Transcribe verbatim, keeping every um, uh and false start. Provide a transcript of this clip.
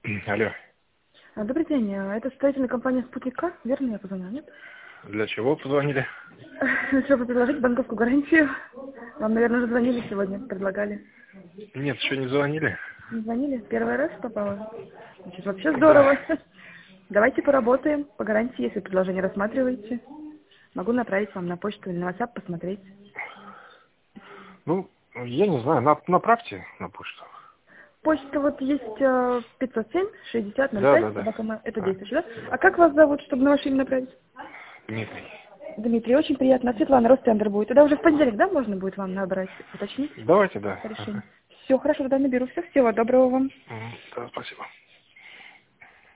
Алло. А, Добрый день. А, Это строительная компания «Спутник К». Верно я позвонила, нет? Для чего позвонили? Чтобы предложить банковскую гарантию. Вам, наверное, уже звонили сегодня, предлагали. Нет, еще не звонили. Не звонили? Первый раз попало? Значит, вообще здорово. Да. Давайте поработаем по гарантии, если предложение рассматриваете. Могу направить вам на почту или на WhatsApp посмотреть. Ну, я не знаю, на, направьте на почту. Почта вот есть э, пятьсот семь шестьдесят ноль Да, пять, да, да. это А, действующий, да? А как вас зовут, чтобы на ваше имя направить? Дмитрий. Дмитрий, очень приятно. Светлана, Ростендер будет. Тогда уже в понедельник, да, можно будет вам набрать, уточнить Давайте, да. по решению? Ага. Все, хорошо, тогда наберу. Все, всего доброго вам. Мгм. Да, спасибо.